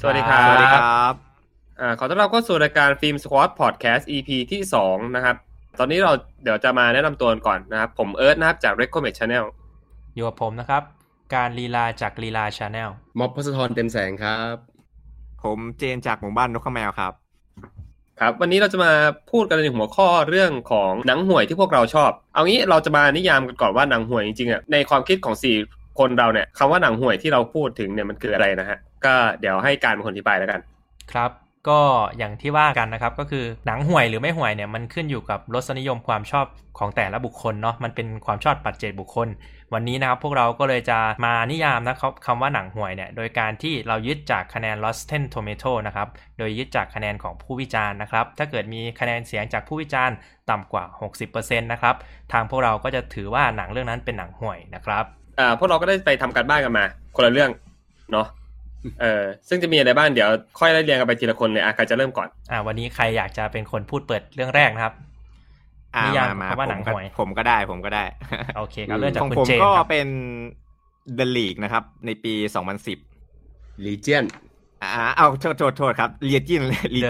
สวัสดีครับสวัสดีครับขอต้อนรับเข้าสู่รายการฟิล์มสควอตพอดแคสต์ EP ที่2นะครับตอนนี้เดี๋ยวจะมาแนะนำตัวก่อนนะครับผมเอิร์ธนะครับจาก Recommend Channel อยู่กับผมนะครับการลีลาจากลีลา Channel ม็อบพศธรเต็มแสงครับผมเจนจากหมู่บ้านนกข้าวแมวครับครับวันนี้เราจะมาพูดกันในหัวข้อเรื่องของหนังห่วยที่พวกเราชอบเอางี้เราจะมานิยามกันก่อนว่าหนังห่วยจริงๆอ่ะในความคิดของ4คนเราเนี่ยคำว่าหนังห่วยที่เราพูดถึงเนี่ยมันคืออะไรนะฮะก็เดี๋ยวให้การเป็นคนอธิบายแล้วกันครับก็อย่างที่ว่ากันนะครับก็คือหนังห่วยหรือไม่ห่วยเนี่ยมันขึ้นอยู่กับรสนิยมความชอบของแต่ละบุคคลเนาะมันเป็นความชอบปัจเจกบุคคลวันนี้นะครับพวกเราก็เลยจะมานิยามนะครับคำว่าหนังห่วยเนี่ยโดยการที่เรายึดจากคะแนน Rotten Tomato นะครับโดยยึดจากคะแนนของผู้วิจารณ์นะครับถ้าเกิดมีคะแนนเสียงจากผู้วิจารณ์ต่ำกว่า 60% นะครับทางพวกเราก็จะถือว่าหนังเรื่องนั้นเป็นหนังห่วยนะครับพวกเราก็ได้ไปทำการบ้านกันมาคนละเรื่องเนาะซึ่งจะมีอะไรบ้างเดี๋ยวค่อยไล่เรียงกันไปทีละคนเลยใครจะเริ่มก่อนวันนี้ใครอยากจะเป็นคนพูดเปิดเรื่องแรกนะครับนิยามคำว่าหนังห่วยผมก็ได้โอเคครับเริ่มจากคุณเจนครับก็เป็น The League นะครับในปี 2010 Legion เอาโทษครับ Legion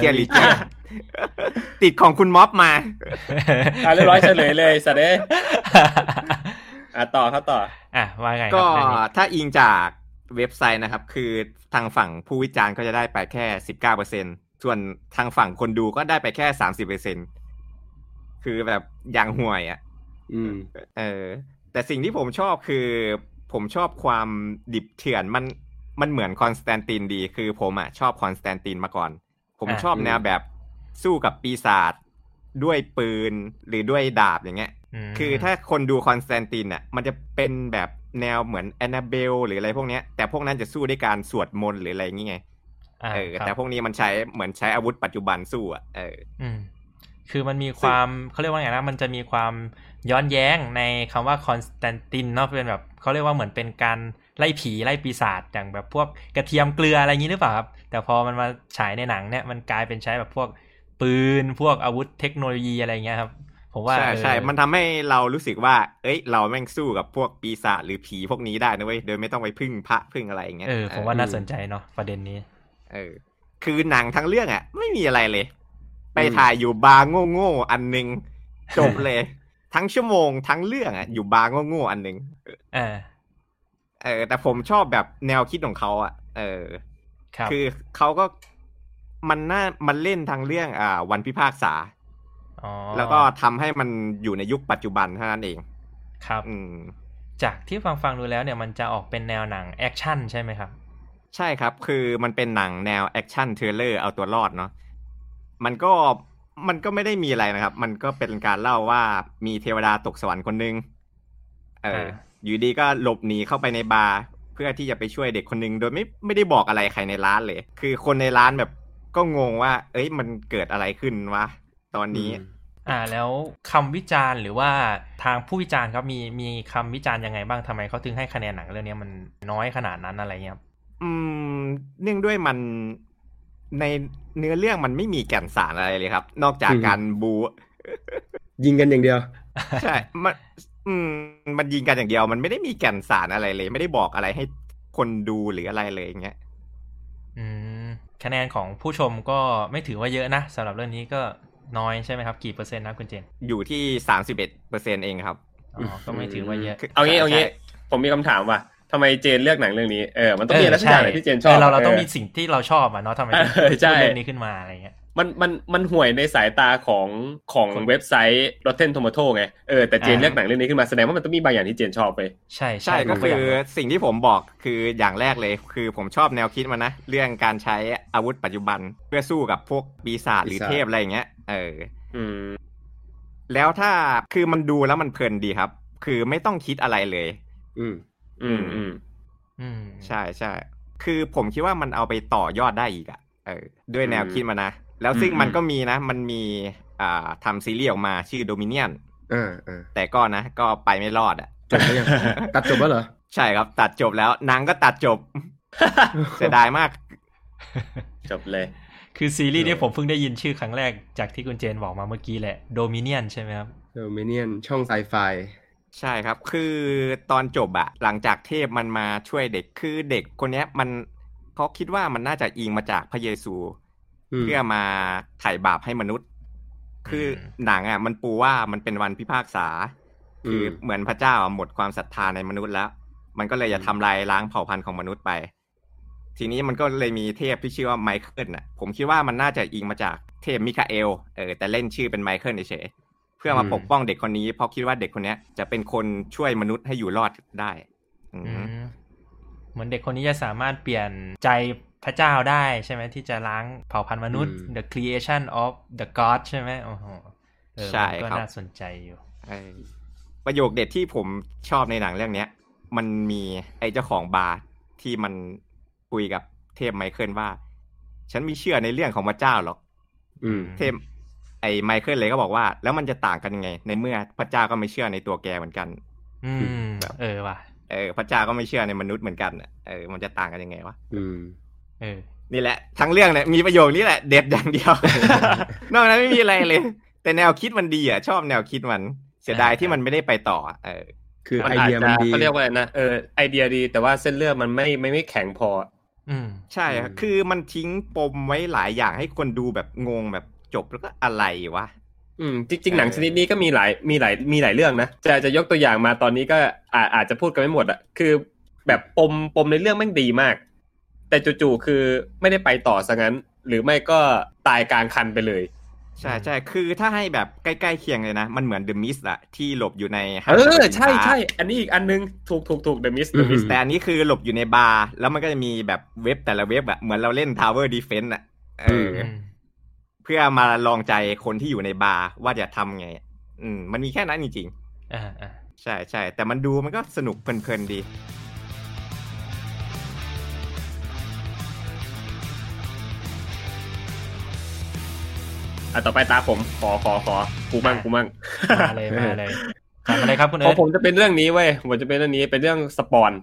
ติดของคุณม็อบมาเรียบร้อยเฉลยเลยสัตว์เอ้ยต่อครับต่อว่าไงครับก็ถ้าอิงจากเว็บไซต์นะครับคือทางฝั่งผู้วิจารณ์ก็จะได้ไปแค่ 19% ส่วนทางฝั่งคนดูก็ได้ไปแค่ 30%คือแบบอย่างห่วยอ่ะแต่สิ่งที่ผมชอบคือผมชอบความดิบเถื่อนมันเหมือนคอนสแตนตินดีคือผมชอบคอนสแตนตินมาก่อนผมชอบแนวแบบสู้กับปีศาจด้วยปืนหรือด้วยดาบอย่างเงี้ยคือถ้าคนดูคอนสแตนตินมันจะเป็นแบบแนวเหมือนแอนนาเบลหรืออะไรพวกเนี้ยแต่พวกนั้นจะสู้ด้วยการสวดมนต์หรืออะไรอย่างเงี้ยแต่พวกนี้มันเหมือนใช้อาวุธปัจจุบันสู้คือมันมีความเขาเรียกว่าไงนะมันจะมีความย้อนแย้งในคำว่าคอนสแตนตินเนาะเป็นแบบเขาเรียกว่าเหมือนเป็นการไล่ผีไล่ปีศาจอย่างแบบพวกกระเทียมเกลืออะไรอย่างนี้หรือเปล่าครับแต่พอมันมาฉายในหนังเนี่ยมันกลายเป็นใช้แบบพวกปืนพวกอาวุธเทคโนโลยีอะไรเงี้ยครับผมว่าใช่มันทำให้เรารู้สึกว่าเราแม่งสู้กับพวกปีศาจหรือผีพวกนี้ได้นะเว้ยโดยไม่ต้องไปพึ่งพระพึ่งอะไรอย่างเงี้ยผมว่าน่าสนใจเนาะประเด็นนี้คือหนังทั้งเรื่องไม่มีอะไรเลยไปถ่ายอยู่บาร์โง่ๆอันนึงจบเลยทั้งชั่วโมงทั้งเรื่องอยู่บาร์โง่ๆอันนึงแต่ผมชอบแบบแนวคิดของเขาคือเขาก็มันเล่นทางเรื่องวันพิพากษาแล้วก็ทำให้มันอยู่ในยุคปัจจุบันเท่านั้นเองครับจากที่ฟังดูแล้วเนี่ยมันจะออกเป็นแนวหนังแอคชั่นใช่ไหมครับใช่ครับคือมันเป็นหนังแนวแอคชั่นเทรลเลอร์เอาตัวรอดเนาะมันก็ไม่ได้มีอะไรนะครับมันก็เป็นการเล่าว่ามีเทวดาตกสวรรค์คนนึงอยู่ดีก็หลบหนีเข้าไปในบาร์เพื่อที่จะไปช่วยเด็กคนนึงโดยไม่ได้บอกอะไรใครในร้านเลยคือคนในร้านแบบก็งงว่ามันเกิดอะไรขึ้นวะตอนนี้แล้วคำวิจารณ์หรือว่าทางผู้วิจารณ์ครับมีคำวิจารณ์ยังไงบ้างทำไมเขาถึงให้คะแนนหนังเรื่องนี้มันน้อยขนาดนั้นอะไรเงี้ยเนื่องด้วยมันในเนื้อเรื่องมันไม่มีแก่นสารอะไรเลยครับนอกจากการบูยิงกันอย่างเดียวใช่มันยิงกันอย่างเดียวมันไม่ได้มีแก่นสารอะไรเลยไม่ได้บอกอะไรให้คนดูหรืออะไรเลยอย่างเงี้ยคะแนนของผู้ชมก็ไม่ถือว่าเยอะนะสำหรับเรื่องนี้ก็น้อยใช่ไหมครับกี่เปอร์เซ็นต์นะคุณเจนอยู่ที่ 31% เองครับก็ไม่ถือว่าเยอะเอางี้ผมมีคำถามว่าทำไมเจนเลือกหนังเรื่องนี้มันต้องมีอะไรสักอย่างที่เจนชอบเราต้องมีสิ่งที่เราชอบเนาะทำไมถึงเลือกนี้ขึ้นมาอะไรเงี้ยมันห่วยในสายตาของเว็บไซต์ Rotten Tomato ไงแต่เจนเลือกหนังเรื่องนี้ขึ้นมาแสดงว่ามันต้องมีบางอย่างที่เจนชอบไปใช่ก็คือสิ่งที่ผมบอกคืออย่างแรกเลยคือผมชอบแนวคิดมันนะเรื่องการใช้อาวุธปัจจุบันเพื่อสู้กับพวกปีศาจหรือเทพอะไรอย่างเงี้ยแล้วถ้าคือมันดูแล้วมันเพลินดีครับคือไม่ต้องคิดอะไรเลยใช่คือผมคิดว่ามันเอาไปต่อยอดได้อีกด้วยแนวคิดมานะแล้วซึ่งมันก็มีนะมันมีทำซีรีส์ออกมาชื่อ Dominion แต่ก็ไปไม่รอดจบแล้วยังตัดจบแล้วเหรอใช่ครับตัดจบแล้วหนังก็ตัดจบ เสียดายมากจบเลยคือซีรีส์นี้ผมเพิ่งได้ยินชื่อครั้งแรกจากที่คุณเจนบอกมาเมื่อกี้แหละ Dominion ใช่ไหมครับ Dominion ช่องไซไฟใช่ครับคือตอนจบหลังจากเทพมันมาช่วยเด็กคือเด็กคนนี้เขาคิดว่ามันน่าจะอิงมาจากพระเยซูเพื่อมาไถ่บาปให้มนุษย์คือหนังอ่ะมันปูว่ามันเป็นวันพิพากษาคือเหมือนพระเจ้าหมดความศรัทธาในมนุษย์แล้วมันก็เลยจะทำลายล้างเผ่าพันธุ์ของมนุษย์ไปทีนี้มันก็เลยมีเทพที่ชื่อว่าไมเคิลน่ะผมคิดว่ามันน่าจะอิงมาจากเทพมิคาเอลแต่เล่นชื่อเป็นไมเคิลเฉยๆเพื่อมาปกป้องเด็กคนนี้เพราะคิดว่าเด็กคนนี้จะเป็นคนช่วยมนุษย์ให้อยู่รอดได้เหมือนเด็กคนนี้จะสามารถเปลี่ยนใจพระเจ้าได้ใช่ไหมที่จะล้างเผ่าพันธุ์มนุษย์ the creation of the god ใช่ไหมโอ้โหใช่ครับก็น่าสนใจอยู่ประโยคเด็ดที่ผมชอบในหนังเรื่องนี้มันมีไอ้เจ้าของบาร์ที่มันคุยกับเทพไมเคิลว่าฉันไม่เชื่อในเรื่องของพระเจ้าหรอกเทพไอ้ไมเคิลเลยก็บอกว่าแล้วมันจะต่างกันยังไงในเมื่อพระเจ้าก็ไม่เชื่อในตัวแกเหมือนกันว่ะพระเจ้าก็ไม่เชื่อในมนุษย์เหมือนกันมันจะต่างกันยังไงวะนี่แหละทั้งเรื่องเนี่ยมีประโยคนี้แหละเด็ดอย่างเดียว นอกนั้นไม่มีอะไรเลยแต่แนวคิดมันดีอ่ะชอบแนวคิดมันเสียดายที่มันไม่ได้ไปต่อคือไอเดียมันดีเขาเรียกว่านะไอเดียดีแต่ว่าเส้นเรื่องมันไม่แข็งพอใช่คือมันทิ้งปมไว้หลายอย่างให้คนดูแบบงงแบบจบแล้วก็อะไรวะจริงๆหนังชนิดนี้ก็มีหลายเรื่องนะจะยกตัวอย่างมาตอนนี้ก็อาจจะพูดกันไม่หมดอ่ะคือแบบปมในเรื่องแม่งดีมากแต่จู่ๆคือไม่ได้ไปต่อซะงั้นหรือไม่ก็ตายกลางคันไปเลยใช่คือถ้าให้แบบใกล้ๆเคียงเลยนะมันเหมือน The Mist อะที่หลบอยู่ในใช่อันนี้อีกอันนึงถูก The Mist แต่อันนี้คือหลบอยู่ในบาร์แล้วมันก็จะมีแบบเว็บแต่ละเว็บอะเหมือนเราเล่น Tower Defense อะเพื่อมาลองใจคนที่อยู่ในบาร์ว่าจะทำไงมันมีแค่นั้นจริงๆใช่แต่มันดูมันก็สนุกเพลินๆดีต่อไปตาผมขอกูมั่งมาเลยทำอะไรครับคุณเอิร์ธผมจะเป็นเรื่องนี้เว้ยผมจะเป็นเรื่องนี้เป็นเรื่องสปอน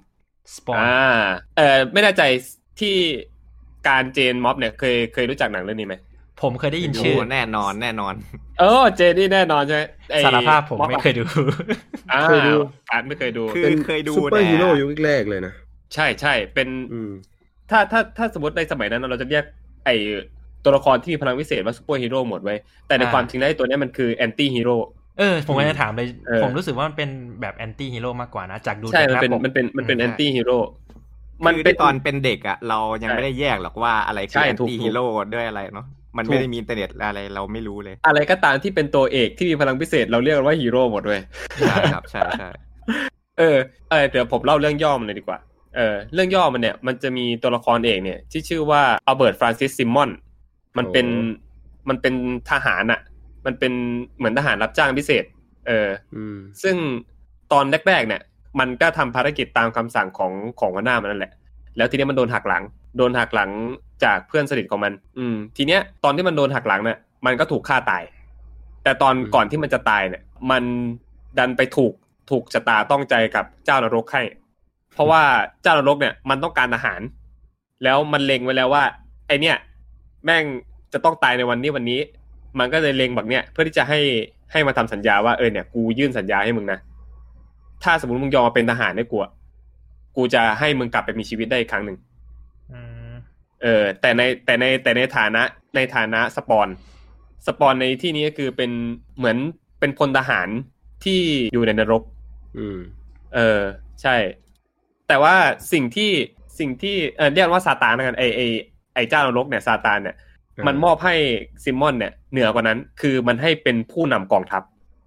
ไม่แน่ใจที่การเจนม็อบเนี่ยเคยรู้จักหนังเรื่องนี้ไหมผมเคยได้ยินชื่อแน่นอนเจนนี่แน่นอนใช่สารภาพผมไม่เคยดูเคยดูไม่เคยดูเคยดูซุปเปอร์ฮีโร่ยุคแรกเลยนะใช่เป็นถ้าสมมติในสมัยนั้นเราจะเรียกไอตัวละครที่มีพลังวิเศษว่าซูเปอร์ฮีโร่หมดไว้แต่ในความจริงแล้วตัวนี้มันคือแอนตี้ฮีโร่ผมก็จะถามเลยผมรู้สึกว่ามันเป็นแบบแอนตี้ฮีโร่มากกว่านะจากดูใช่มันเป็นแอนตี้ฮีโร่มันเป็นตอนเป็นเด็กอ่ะเรายังไม่ได้แยกหรอกว่าอะไรคือแอนตี้ฮีโร่ด้วยอะไรเนาะมันไม่ได้มีอินเทอร์เน็ตอะไรเราไม่รู้เลยอะไรก็ตามที่เป็นตัวเอกที่มีพลังพิเศษเราเรียกว่าฮีโร่หมดเลยใช่ครับใช่เดี๋ยวผมเล่าเรื่องย่อมันเลยดีกว่าเรื่องย่อมันเนี่ยมันจะมีตัวละครเอกเนี่ยที่ชื่อว่าอัลเบิร์ตฟรานซิสซิมมอนมันเป็นทหารอ่ะมันเป็นเหมือนทหารรับจ้างพิเศษซึ่งตอนแรกๆเนี่ยมันก็ทำภารกิจตามคำสั่งของหัวหน้ามันนั่นแหละแล้วทีนี้มันโดนหักหลังจากเพื่อนสนิทของมันทีเนี้ยตอนที่มันโดนหักหลังเนี่ยมันก็ถูกฆ่าตายแต่ตอนก่อนที่มันจะตายเนี่ยมันดันไปถูกชะตาต้องใจกับเจ้านรกให้เพราะว่าเจ้านรกเนี่ยมันต้องการทหารแล้วมันเล็งไว้แล้วว่าไอเนี่ยแม่งจะต้องตายในวันนี้มันก็เลยเล็งแบบเนี้ยเพื่อที่จะให้มาทำสัญญาว่าเนี่ยกูยื่นสัญญาให้มึงนะถ้าสมมติมึงยอมมาเป็นทหารให้กูจะให้มึงกลับไปมีชีวิตได้อีกครั้งหนึ่งแต่ในฐานะสปอนในที่นี้ก็คือเป็นเหมือนเป็นพลทหารที่อยู่ในนรกใช่แต่ว่าสิ่งที่เรียกว่าซาตานกันไอเจ้านรกเนี่ยซาตานเนี่ยมันมอบให้ซิมมอนเนี่ยเหนือกว่านั้นคือมันให้เป็นผู้นำกองทัพ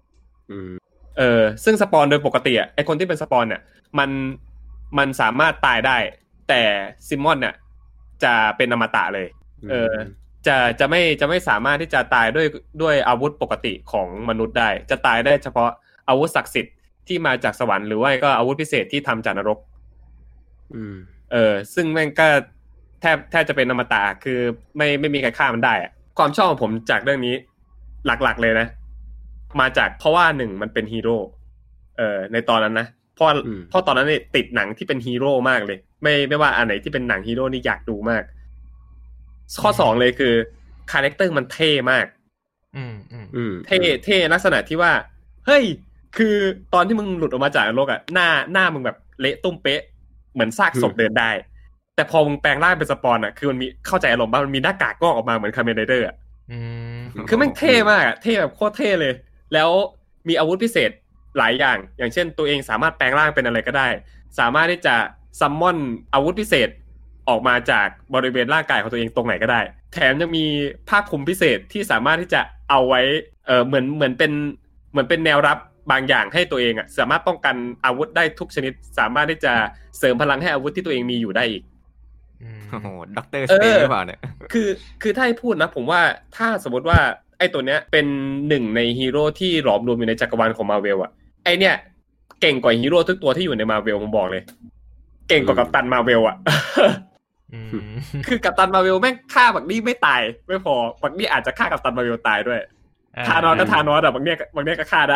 ซึ่งสปอนโดยปกติไอคนที่เป็นสปอนเนี่ยมันสามารถตายได้แต่ซิมมอนเนี่ยจะเป็นอมตะเลยจะไม่สามารถที่จะตายด้วยอาวุธปกติของมนุษย์ได้จะตายได้เฉพาะอาวุธศักดิ์สิทธิ์ที่มาจากสวรรค์หรือว่าก็อาวุธพิเศษที่ทำจากนรกซึ่งแม่งก็แทบจะเป็นอมตะคือไม่มีใครฆ่ามันได้ความชอบของผมจากเรื่องนี้หลักๆเลยนะมาจากเพราะว่าหนึ่งมันเป็นฮีโร่ในตอนนั้นนะเพราะตอนนั้นเนี่ยติดหนังที่เป็นฮีโร่มากเลยไม่ว่าอันไหนที่เป็นหนังฮีโร่นี่อยากดูมากข้อ2เลยคือคาแรคเตอร์มันเท่มากเท่ลักษณะที่ว่าเฮ้ยคือตอนที่มึงหลุดออกมาจากนรกหน้ามึงแบบเละตุ้มเป๊ะเหมือนซากศพเดินได้แต่แต่พอมึงแปลงร่างเป็นสปอนอ่ะคือมันมีเข้าใจอารมณ์ป่ะมันมีหน้ากากงอกออกมาเหมือนคาเมนไรเดอร์อ่ะคือแม่งเท่มากอ่ะเท่แบบโคตรเท่เลยแล้วมีอาวุธพิเศษหลายอย่างเช่นตัวเองสามารถแปลงร่างเป็นอะไรก็ได้สามารถที่จะซัมมอนอาวุธพิเศษออกมาจากบริเวณร่างกายของตัวเองตรงไหนก็ได้แถมยังมีผ้าคลุมพิเศษที่สามารถที่จะเอาไว้เหมือนเป็นแนวรับบางอย่างให้ตัวเองอ่ะสามารถป้องกันอาวุธได้ทุกชนิดสามารถที่จะเสริมพลังให้อาวุธที่ตัวเองมีอยู่ได้อีกโอ้โหด็อกเตอร์สเตนหรือเปล่าเนี่ยคือถ้าให้พูดนะผมว่าถ้าสมมติว่าไอ้ตัวเนี้ยเป็นหนึ่งในฮีโร่ที่หลอมรวมอยู่ในจักรวาลของ Marvel อ่ะไอ้เนี่ยเก่งกว่าฮีโร่ทุกตัวที่อยู่ใน Marvel ผมบอกเลยเก่งกว่ากัปตัน Marvel อ่ะคือกัปตัน Marvel แม่งฆ่าบักนี่ไม่ตายไม่พอบักนี่อาจจะฆ่ากัปตัน Marvel ตายด้วยธานอสก็ธานอสอ่ะบางเนี่ยก็ฆ่าได้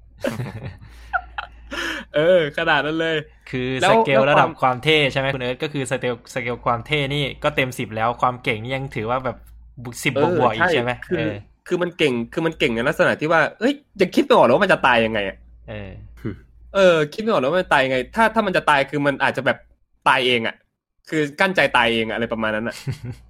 ขนาดนั้นเลยคือสเกลระดับความเท่ใช่ไหมคุณเอิร์ธก็คือสเกลความเท่นี่ก็เต็ม10แล้วความเก่งนี่ยังถือว่าแบบ10บวกอีกใช่ไหมคือมันเก่งในลักษณะที่ว่าเอ้ยจะคิดไม่ออกแล้วว่ามันจะตายยังไงอ่ะคิดไม่ออกแล้วว่ามันตายยังไงถ้ามันจะตายคือมันอาจจะแบบตายเองอ่ะคือกั้นใจตายเองอะไรประมาณนั้นอ่ะ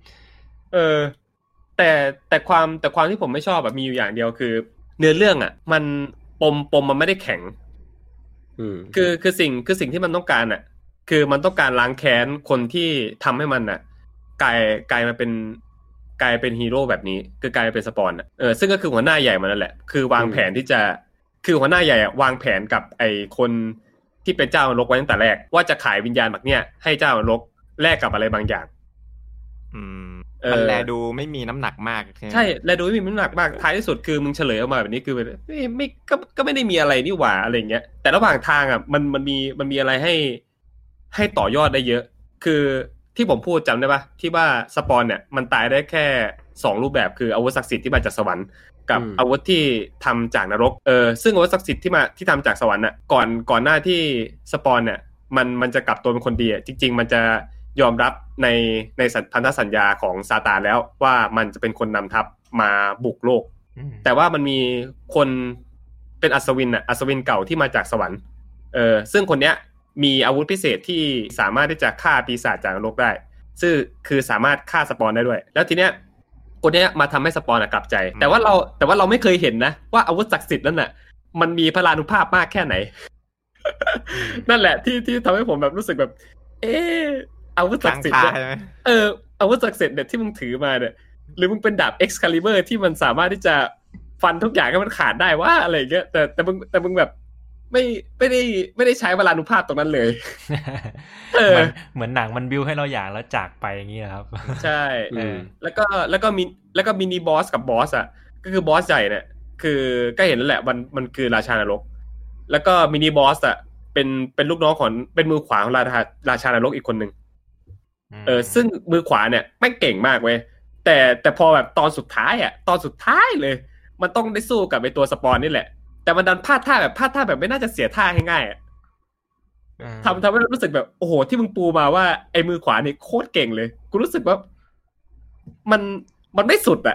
แต่ความที่ผมไม่ชอบแบบมีอยู่อย่างเดียวคือเนื้อเรื่องอ่ะมันปมมันไม่ได้แข็งคือสิ่งที่มันต้องการอ่ะคือมันต้องการล้างแค้นคนที่ทำให้มันอ่ะกลายมาเป็นฮีโร่แบบนี้คือกลายเป็นสปอนอ่ะซึ่งก็คือหัวหน้าใหญ่มันนั่นแหละคือวางแผนที่จะคือหัวหน้าใหญ่อ่ะวางแผนกับไอ้คนที่เป็นเจ้านรกไว้ตั้งแต่แรกว่าจะขายวิญญาณแบบเนี้ยให้เจ้านรกแลกกับอะไรบางอย่างมันแลดูไม่มีน้ำหนักมากใช่แลดูไม่มีน้ำหนักมากท้ายที่สุดคือมึงเฉลยออกมาแบบนี้คือไม่ก็ไม่ได้มีอะไรนี่หว่าอะไรเงี้ยแต่ระหว่างทางอ่ะมันมีอะไรให้ต่อยอดได้เยอะคือที่ผมพูดจำได้ปะที่ว่าสปอนเนี่ยมันตายได้แค่2รูปแบบคืออาวุธศักดิ์สิทธิ์ที่มาจากสวรรค์กับอาวุธที่ทำจากนรกซึ่งอาวุธศักดิ์สิทธิ์ที่ทำจากสวรรค์น่ะก่อนหน้าที่สปอนเนี่ยมันจะกลับตัวเป็นคนดีอ่ะจริงๆมันจะยอมรับในพันธสัญญาของซาตานแล้วว่ามันจะเป็นคนนำทัพมาบุกโลกแต่ว่ามันมีคนเป็นอัศวินเก่าที่มาจากสวรรค์ซึ่งคนเนี้ยมีอาวุธพิเศษที่สามารถที่จะฆ่าปีศาจจากนรกได้ซึ่งคือสามารถฆ่าสปอนได้ด้วยแล้วทีเนี้ยคนเนี้ยมาทำให้สปอนกลับใจแต่ว่าเราไม่เคยเห็นนะว่าอาวุธศักดิ์สิทธิ์นั่นน่ะมันมีพลานุภาพมากแค่ไหน นั่นแหละที่ทำให้ผมแบบรู้สึกแบบอาวุธศักดิ์สิทธิ์อาวุธศักดิ์สิทธิ์เนี่ยที่มึงถือมาเนี่ยหรือมึงเป็นดาบ Excalibur ที่มันสามารถที่จะฟันทุกอย่างให้มันขาดได้ว่าอะไรอย่างเงี้ยแต่มึงแบบไม่ได้ใช้พลานุภาพตรงนั้นเลยเหมือนหนังมันบิวให้เราอย่างแล้วจากไปอย่างนี้ครับใช่แล้วก็มินิบอสกับบอสอ่ะก็คือบอสใหญ่เนี่ยคือก็เห็นแล้วแหละมันคือราชานรกแล้วก็มินิบอสอ่ะเป็นลูกน้องของเป็นมือขวาของราชานรกอีกคนนึงซึ่งมือขวาเนี่ยแม่งเก่งมากเว้ยแต่พอแบบตอนสุดท้ายเลยมันต้องได้สู้กับไอ้ตัวสปอนนี่แหละแต่มันดันพลาดท่าแบบไม่น่าจะเสียท่าง่ายๆทำให้รู้สึกแบบโอ้โหที่มึงปูมาว่าไอ้มือขวานี่โคตรเก่งเลยกูรู้สึกว่ามันไม่สุดอ่ะ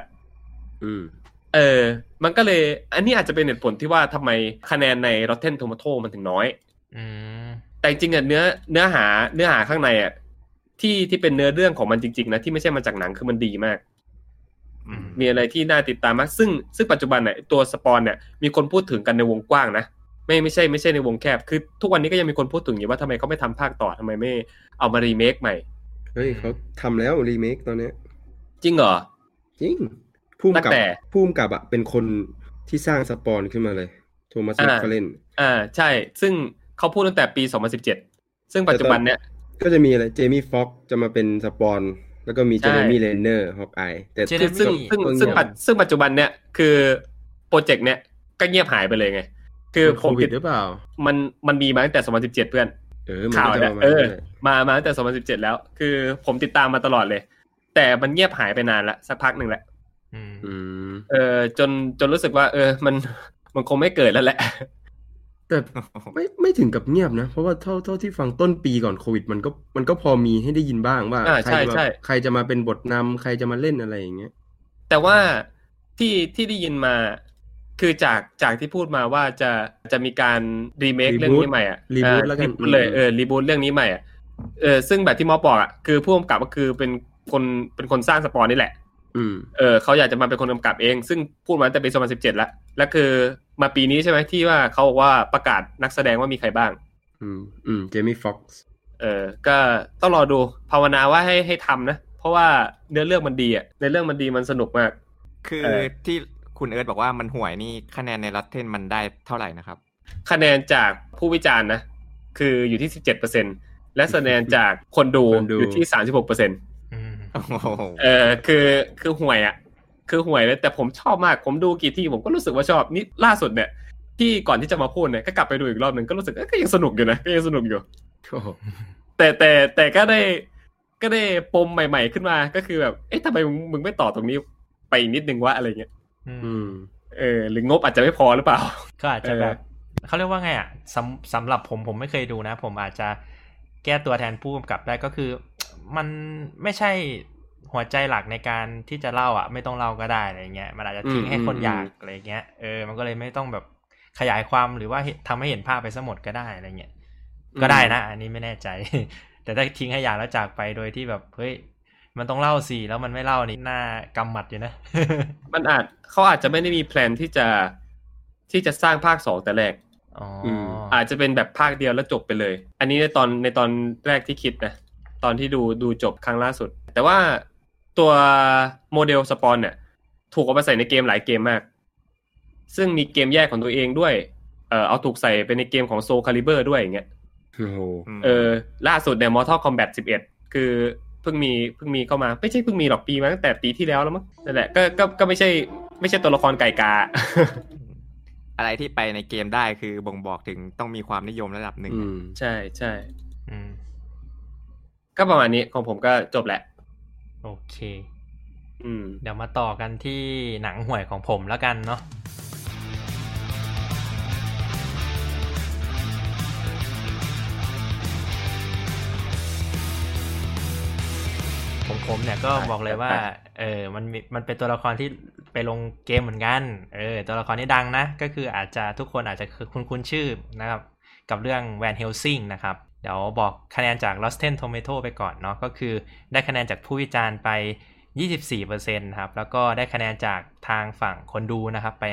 มันก็เลยอันนี้อาจจะเป็นเหตุผลที่ว่าทำไมคะแนนใน Rotten Tomato มันถึงน้อยแต่จริงๆอ่ะเนื้อหาข้างในอ่ะที่เป็นเนื้อเรื่องของมันจริงๆนะที่ไม่ใช่มาจากหนังคือมันดีมากมีอะไรที่น่าติดตามมากซึ่งปัจจุบันเนี่ยตัวสปอนเนี่ยมีคนพูดถึงกันในวงกว้างนะไม่ใช่ในวงแคบคือทุกวันนี้ก็ยังมีคนพูดถึงอยู่ว่าทำไมเขาไม่ทำภาคต่อทำไมไม่เอามารีเมคใหม่เฮ้ยเขาทำแล้วรีเมคตอนนี้จริงเหรอจริงภูมิกับอ่ะเป็นคนที่สร้างสปอนขึ้นมาเลยโทมัส แมคฟาร์เลนใช่ซึ่งเขาพูดตั้งแต่ปี2017ซึ่งปัจจุบันเนี่ยก็จะมีอะไรเจมี่ฟ็อกจะมาเป็นสปอนแล้วก็มีเจเรมี่เรนเนอร์ฮอกอายแต่ซึ่งปัจจุบันเนี่ยคือโปรเจกต์เนี่ยก็เงียบหายไปเลยไงคือโควิดหรือเปล่ามันมีมาตั้งแต่2017เพื่อนข่าวเนี่ยมาตั้งแต่2017แล้วคือผมติดตามมาตลอดเลยแต่มันเงียบหายไปนานละสักพักนึงแหละจนรู้สึกว่ามันคงไม่เกิดแล้วแหละแต่ไม่ถึงกับเงียบนะเพราะว่าเท่าที่ฟังต้นปีก่อนโควิดมันก็พอมีให้ได้ยินบ้างว่าใครจะมาเป็นบทนำใครจะมาเล่นอะไรอย่างเงี้ยแต่ว่าที่ได้ยินมาคือจากที่พูดมาว่าจะมีการรีเมคเรื่องนี้ใหม่อ่ะรีบูทแล้วกันเลยรีบูทเรื่องนี้ใหม่อ่ะซึ่งแบบที่มอบอกอ่ะคือผู้กำกับก็คือเป็นคนสร้างสปอนนี่แหละเขาอยากจะมาเป็นคนกำกับเองซึ่งพูดมาตั้งแต่ปี2017แล้วคือมาปีนี้ใช่ไหมที่ว่าเขาบอกว่าประกาศนักแสดงว่ามีใครบ้างเจมี่ฟ็อกซ์ก็ต้องรอดูภาวนาว่าให้ทำนะเพราะว่าเนื้อเรื่องมันดีอ่ะในเรื่องมันดีมันสนุกมากคือที่คุณเอิร์ธบอกว่ามันห่วยนี่คะแนนใน Rotten มันได้เท่าไหร่นะครับคะแนนจากผู้วิจารณ์นะคืออยู่ที่ 17% และคะแนนจากคนดูอยู่ที่ 36%คือห่วยอ่ะคือห่วยเลยแต่ผมชอบมากผมดูกี่ที่ผมก็รู้สึกว่าชอบนี่ล่าสุดเนี่ยที่ก่อนที่จะมาพูดเนี่ยก็กลับไปดูอีกรอบนึงก็รู้สึกก็ยังสนุกอยู่นะก็ยังสนุกอยู่แต่ก็ได้ปมใหม่ๆขึ้นมาก็คือแบบทำไมมึงไม่ต่อตรงนี้ไปอีกนิดนึงวะอะไรเงี้ยหรืองบอาจจะไม่พอหรือเปล่าก็อาจจะแบบเขาเรียกว่าไงอ่ะสำหรับผมไม่เคยดูนะผมอาจจะแก้ตัวแทนผู้กำกับได้ก็คือมันไม่ใช่หัวใจหลักในการที่จะเล่าอ่ะไม่ต้องเล่าก็ได้อะไรเงี้ยมันอาจจะทิ้งให้คนอยากอะไรเงี้ยมันก็เลยไม่ต้องแบบขยายความหรือว่าทำให้เห็นภาพไปซะหมดก็ได้อะไรเงี้ยก็ได้นะอันนี้ไม่แน่ใจแต่ถ้าทิ้งให้อยากแล้วจากไปโดยที่แบบเฮ้ยมันต้องเล่าสิแล้วมันไม่เล่านี่น่ากำหมัดอยู่นะมันเขาอาจจะไม่ได้มีแพลนที่จะสร้างภาค2แต่แรกอาจจะเป็นแบบภาคเดียวแล้วจบไปเลยอันนี้ในตอนแรกที่คิดนะตอนที่ดูจบครั้งล่าสุดแต่ว่าตัวโมเดลสปอนเนี่ยถูกเอาไปใส่ในเกมหลายเกมมากซึ่งมีเกมแยกของตัวเองด้วยเอาถูกใส่ไปในเกมของ Soul Calibur ด้วยอย่างเงี้ยล่าสุดเนี่ย Mortal Kombat 11คือเพิ่งมีเข้ามาไม่ใช่เพิ่งมีหรอกปีมาตั้งแต่ปีที่แล้วแล้วมั้งนั่นแหละก็ไม่ใช่ตัวละครไก่กาอะไรที่ไปในเกมได้คือบ่งบอกถึงต้องมีความนิยมระดับหนึ่งใช่ใช่ก็ประมาณนี้ของผมก็จบแหละโอเคเดี๋ยวมาต่อกันที่หนังห่วยของผมแล้วกันเนาะผมเนี่ยก็บอกเลยว่ามันเป็นตัวละครที่ไปลงเกมเหมือนกันตัวละครนี้ดังนะก็คืออาจจะทุกคนอาจจะคุ้นชื่อนะครับกับเรื่องแวนเฮลซิงนะครับเดี๋ยวบอกคะแนนจาก Rotten Tomato ไปก่อนเนาะก็คือได้คะแนนจากผู้วิจารณ์ไป 24% ครับแล้วก็ได้คะแนนจากทางฝั่งคนดูนะครับไป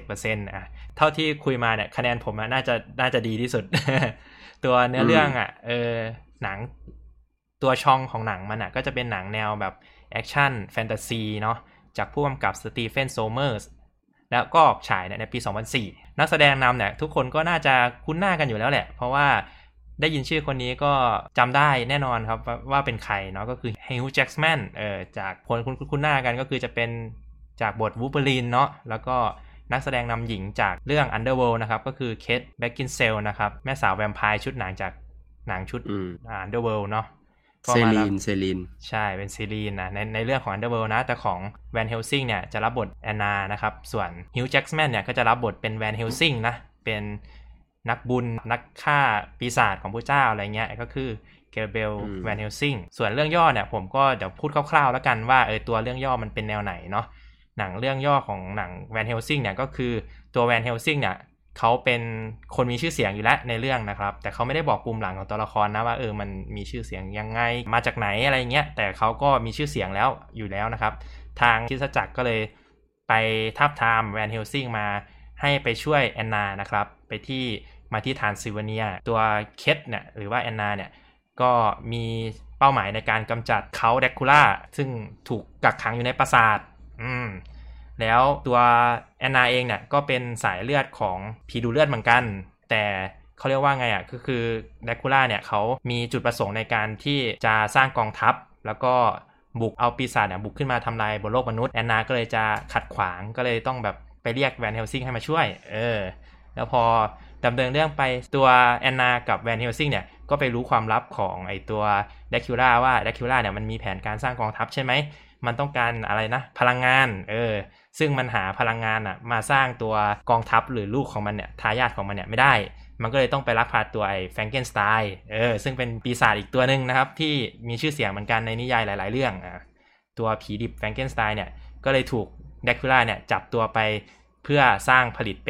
57% เท่าที่คุยมาเนี่ยคะแนนผมน่าจะดีที่สุด ตัวเนื้อเรื่องหนังตัวช่องของหนังมันก็จะเป็นหนังแนวแบบแอคชั่นแฟนตาซีเนาะจากผู้กำกับสตีเฟนโซเมอร์สแล้วก็ออกฉายในปี2004นักแสดงนำเนี่ยทุกคนก็น่าจะคุ้นหน้ากันอยู่แล้วแหละเพราะว่าได้ยินชื่อคนนี้ก็จำได้แน่นอนครับว่าเป็นใครเนาะก็คือฮิวจ์แจ็คแมนจากคนคุ้นหน้ากันก็คือจะเป็นจากบทวูล์ฟเวอรีนเนาะแล้วก็นักแสดงนำหญิงจากเรื่อง Underworld นะครับก็คือเคทแบ็คกินเซลนะครับแม่สาวแวมไพร์ชุดหนังจากหนังชุดUnderworld เนาะเซลีนใช่เป็นเซลีนนะในเรื่องของ Underworld นะแต่ของแวนเฮลซิงเนี่ยจะรับบทแอนนานะครับส่วนฮิวจ์แจ็คแมนเนี่ยก็จะรับบทเป็นแวนเฮลซิงนะเป็นนักบุญนักฆ่าปีศาจของพระเจ้าอะไรเงี้ยก็คือเกเบลแวนเฮลซิงส่วนเรื่องย่อเนี่ยผมก็เดี๋ยวพูดคร่าวๆแล้วกันว่าตัวเรื่องย่อมันเป็นแนวไหนเนาะหนังเรื่องย่อของหนังแวนเฮลซิงเนี่ยก็คือตัวแวนเฮลซิงเนี่ยเขาเป็นคนมีชื่อเสียงอยู่แล้วในเรื่องนะครับแต่เขาไม่ได้บอกปุ่มหลังของตัวละครนะว่ามันมีชื่อเสียงยังไงมาจากไหนอะไรเงี้ยแต่เขาก็มีชื่อเสียงแล้วอยู่แล้วนะครับทางคริสตจักรก็เลยไปทาบทามแวนเฮลซิงมาให้ไปช่วยแอนนานะครับมาที่ทรานซิลเวเนียตัวเคทเนี่ยหรือว่าแอนนาเนี่ยก็มีเป้าหมายในการกำจัดเขาแดคูล่าซึ่งถูกกักขังอยู่ในปราสาทแล้วตัวแอนนาเองเนี่ยก็เป็นสายเลือดของผีดูเลือดเหมือนกันแต่เขาเรียกว่าไงก็คือแดคูล่าเนี่ยเขามีจุดประสงค์ในการที่จะสร้างกองทัพแล้วก็บุกเอาปีศาจเนี่ยบุกขึ้นมาทำลายบนโลกมนุษย์แอนนาก็เลยจะขัดขวางก็เลยต้องแบบไปเรียกแวนเฮลซิงให้มาช่วยแล้วพอดำเนินเรื่องไปตัวแอนนากับแวนเฮลซิงเนี่ยก็ไปรู้ความลับของไอตัวแดคิวล่าว่าแดคิวล่าเนี่ยมันมีแผนการสร้างกองทัพใช่ไหมมันต้องการอะไรนะพลังงานซึ่งมันหาพลังงานมาสร้างตัวกองทัพหรือลูกของมันเนี่ยทายาทของมันเนี่ยไม่ได้มันก็เลยต้องไปลักพาตัวไอ้แฟรงเกนสไตน์ซึ่งเป็นปีศาจอีกตัวนึงนะครับที่มีชื่อเสียงเหมือนกันในนิยายหลายๆเรื่องตัวผีดิบแฟรงเกนสไตน์เนี่ยก็เลยถูกแดคิวล่าเนี่ยจับตัวไปเพื่อสร้างผลิตเป็น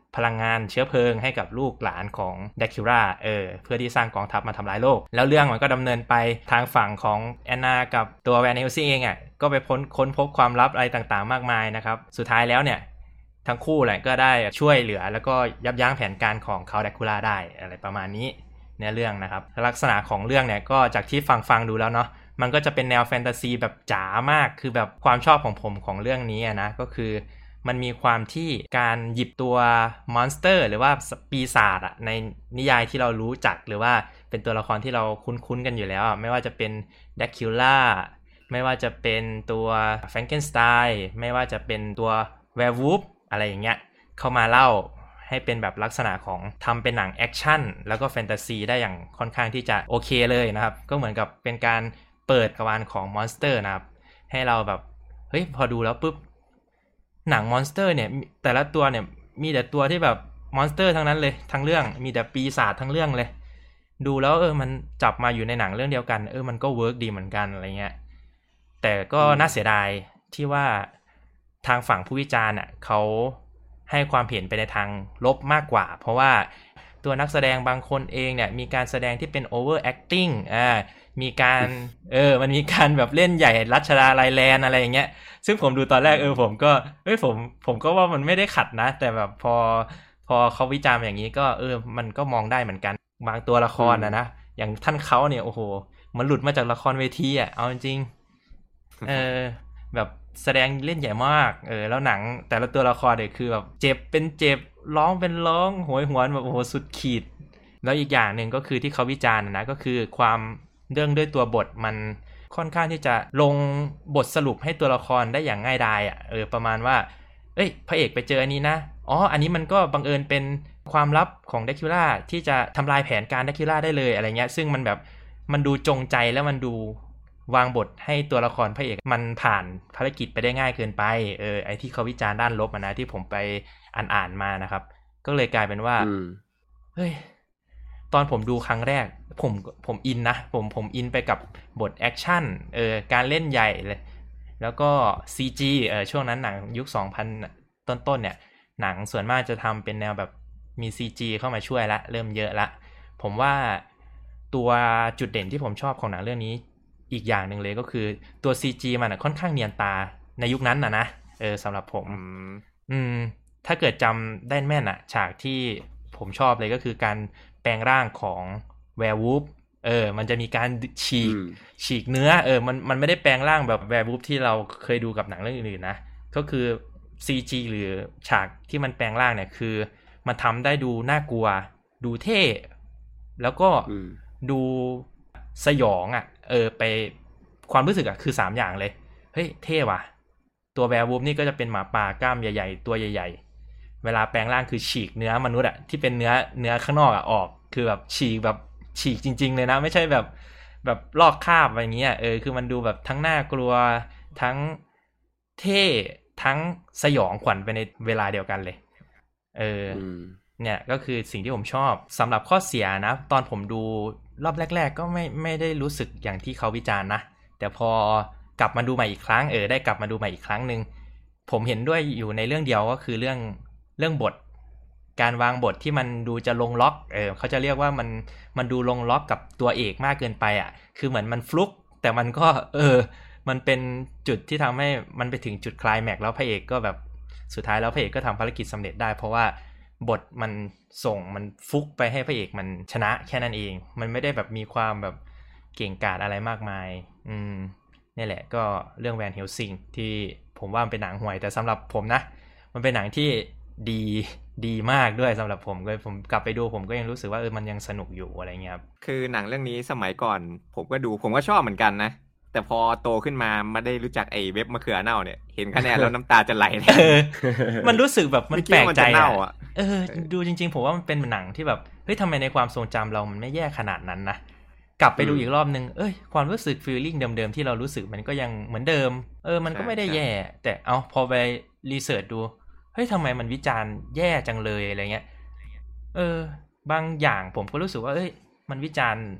พลังงานเชื้อเพลิงให้กับลูกหลานของแดคิล่าเพื่อที่สร้างกองทัพมาทำลายโลกแล้วเรื่องมันก็ดำเนินไปทางฝั่งของแอนนากับตัวแวนเฮลซิงเองก็ไปค้นพบความลับอะไรต่างๆมากมายนะครับสุดท้ายแล้วเนี่ยทั้งคู่แหละก็ได้ช่วยเหลือแล้วก็ยับยั้งแผนการของเขาแดคิล่าได้อะไรประมาณนี้ในเรื่องนะครับลักษณะของเรื่องเนี่ยก็จากที่ฟังดูแล้วเนาะมันก็จะเป็นแนวแฟนตาซีแบบจ๋ามากคือแบบความชอบของผมของเรื่องนี้นะก็คือมันมีความที่การหยิบตัวมอนสเตอร์หรือว่าปีศาจในนิยายที่เรารู้จักหรือว่าเป็นตัวละครที่เราคุ้นกันอยู่แล้วไม่ว่าจะเป็นแดคิล่าไม่ว่าจะเป็นตัวแฟรงเกนสไตน์ไม่ว่าจะเป็นตัวแวร์วูฟอะไรอย่างเงี้ยเข้ามาเล่าให้เป็นแบบลักษณะของทำเป็นหนังแอคชั่นแล้วก็แฟนตาซีได้อย่างค่อนข้างที่จะโอเคเลยนะครับก็เหมือนกับเป็นการเปิดกระวานของมอนสเตอร์นะครับให้เราแบบเฮ้ยพอดูแล้วปุ๊บหนังมอนสเตอร์เนี่ยแต่ละตัวเนี่ยมีแต่ตัวที่แบบมอนสเตอร์ทั้งนั้นเลยทั้งเรื่องมีแต่ปีศาจทั้งเรื่องเลยดูแล้วมันจับมาอยู่ในหนังเรื่องเดียวกันมันก็เวิร์กดีเหมือนกันอะไรเงี้ยแต่ก็น่าเสียดายที่ว่าทางฝั่งผู้วิจารณ์เขาให้ความเห็นไปในทางลบมากกว่าเพราะว่าตัวนักแสดงบางคนเองเนี่ยมีการแสดงที่เป็น over acting มีการมันมีการแบบเล่นใหญ่รัชดาลัยแลนด์อะไรอย่างเงี้ยซึ่งผมดูตอนแรกผมก็ผมก็ว่ามันไม่ได้ขัดนะแต่แบบพอเขาวิจารณ์อย่างนี้ก็มันก็มองได้เหมือนกันบางตัวละครนะอย่างท่านเขาเนี่ยโอ้โหมันหลุดมาจากละครเวทีเอาจริงแบบแสดงเล่นใหญ่มากแล้วหนังแต่ละตัวละครเนี่ยคือแบบเจ็บเป็นเจ็บร้องเป็นร้องโหยหวนแบบโอ้โหสุดขีดแล้วอีกอย่างนึงก็คือที่เขาวิจารณ์นะก็คือความเรื่องด้วยตัวบทมันค่อนข้างที่จะลงบทสรุปให้ตัวละครได้อย่างง่ายดายประมาณว่าพระเอกไปเจออันนี้นะอันนี้มันก็บังเอิญเป็นความลับของแดคิล่าที่จะทำลายแผนการแดคิล่าได้เลยอะไรเงี้ยซึ่งมันแบบมันดูจงใจแล้วมันดูวางบทให้ตัวละครพระเอกมันผ่านภารกิจไปได้ง่ายเกินไปไอ้ที่เขาวิจารณ์ด้านลบนะที่ผมไปอ่านมานะครับก็เลยกลายเป็นว่าเฮ้ยตอนผมดูครั้งแรกผมอินนะผมอินไปกับบทแอคชั่นการเล่นใหญ่เลยแล้วก็ CG ช่วงนั้นหนังยุค 2000 ต้นๆเนี่ยหนังส่วนมากจะทำเป็นแนวแบบมี CG เข้ามาช่วยละเริ่มเยอะละผมว่าตัวจุดเด่นที่ผมชอบของหนังเรื่องนี้อีกอย่างหนึ่งเลยก็คือตัว CG มันค่อนข้างเนียนตาในยุคนั้นนะสำหรับผมถ้าเกิดจำได้แม่นฉากที่ผมชอบเลยก็คือการแปลงร่างของแวร์วูฟมันจะมีการฉีกเนื้อมันไม่ได้แปลงร่างแบบแวร์วูฟที่เราเคยดูกับหนังเรื่องอื่นๆนะก็คือ CG หรือฉากที่มันแปลงร่างเนี่ยคือมันทำได้ดูน่ากลัวดูเท่แล้วก็ดูสยองไปความรู้สึกคือ3อย่างเลยเฮ้ยเท่ว่ะตัวแวร์วูฟนี่ก็จะเป็นหมาป่ากล้ามใหญ่ๆตัวใหญ่ๆเวลาแปลงร่างคือฉีกเนื้อมนุษย์ที่เป็นเนื้อข้างนอกออกคือแบบฉีกจริงๆเลยนะไม่ใช่แบบลอกคราบอะไรเงี้ยคือมันดูแบบทั้งน่ากลัวทั้งเท่ทั้งสยองขวัญไปในเวลาเดียวกันเลยเนี่ยก็คือสิ่งที่ผมชอบสำหรับข้อเสียนะตอนผมดูรอบแรกๆก็ไม่ได้รู้สึกอย่างที่เขาวิจารณ์นะแต่พอกลับมาดูใหม่อีกครั้งได้กลับมาดูใหม่อีกครั้งนึงผมเห็นด้วยอยู่ในเรื่องเดียวก็คือเรื่องบทการวางบทที่มันดูจะลงล็อกเขาจะเรียกว่ามันดูลงล็อกกับตัวเอกมากเกินไปคือเหมือนมันฟลุกแต่มันก็มันเป็นจุดที่ทำให้มันไปถึงจุดไคลแม็กซ์แล้วพระเอกก็แบบสุดท้ายแล้วพระเอกก็ทำภารกิจสำเร็จได้เพราะว่าบทมันส่งมันฟุกไปให้พระเอกมันชนะแค่นั้นเองมันไม่ได้แบบมีความแบบเก่งกาจอะไรมากมายนี่แหละก็เรื่องแวนเฮลซิงที่ผมว่ามันเป็นหนังห่วยแต่สำหรับผมนะมันเป็นหนังที่ดีมากด้วยสำหรับผมกลับไปดูผมก็ยังรู้สึกว่ามันยังสนุกอยู่อะไรเงี้ยครับคือหนังเรื่องนี้สมัยก่อนผมก็ดูผมก็ชอบเหมือนกันนะแต่พอโตขึ้นมาไม่ได้รู้จักไอ้เว็บมะเขือเน่าเนี่ยเห็นคะแนนแล้วน้ำตาจะไหลมันรู้สึกแบบมันแปลกใจดูจริงๆผมว่ามันเป็นหนังที่แบบเฮ้ยทำไมในความทรงจำเรามันไม่แย่ขนาดนั้นนะกลับไปดูอีกรอบนึงความรู้สึกฟีลลิ่งเดิมๆที่เรารู้สึกมันก็ยังเหมือนเดิมมันก็ไม่ได้แย่แต่พอไปรีเสิร์ชดูเฮ้ยทำไมมันวิจารณ์แย่จังเลยอะไรเงี้ยบางอย่างผมก็รู้สึกว่ามันวิจารณ์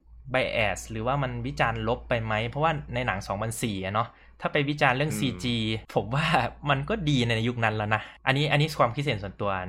bias หรือว่ามันวิจารณ์ลบไปไหมเพราะว่าในหนัง2004เนาะถ้าไปวิจารณ์เรื่อง CG ผมว่ามันก็ดีในยุคนั้นแล้วนะอันนี้ความคิดเห็นส่วนตัวเนาะ